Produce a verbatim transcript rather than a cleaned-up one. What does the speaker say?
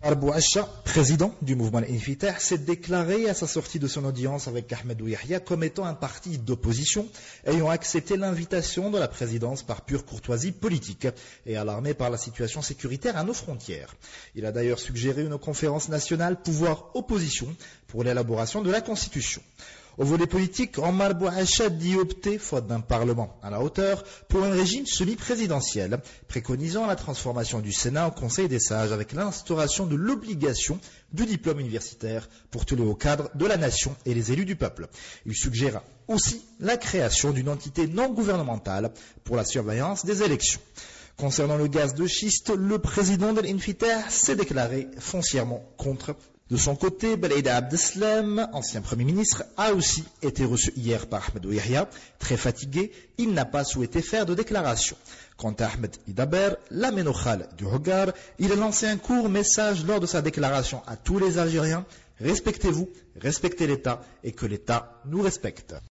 Bouacha, président du mouvement Al-Infitah, s'est déclaré à sa sortie de son audience avec Ahmedou Yahya comme étant un parti d'opposition, ayant accepté l'invitation de la présidence par pure courtoisie politique et alarmé par la situation sécuritaire à nos frontières. Il a d'ailleurs suggéré une conférence nationale pouvoir-opposition pour l'élaboration de la Constitution. Au volet politique, Omar Bouacha dit opter, faute d'un parlement à la hauteur, pour un régime semi-présidentiel, préconisant la transformation du Sénat en Conseil des sages avec l'instauration de l'obligation du diplôme universitaire pour tous les hauts cadres de la nation et les élus du peuple. Il suggéra aussi la création d'une entité non gouvernementale pour la surveillance des élections. Concernant le gaz de schiste, le président de l'Infitah s'est déclaré foncièrement contre. De son côté, Belaïda Abdeslam, ancien Premier ministre, a aussi été reçu hier par Ahmedou Yahya. Très fatigué, il n'a pas souhaité faire de déclaration. Quant à Ahmed Idaber, l'aménochal du Hogar, il a lancé un court message lors de sa déclaration à tous les Algériens. Respectez-vous, respectez l'État et que l'État nous respecte.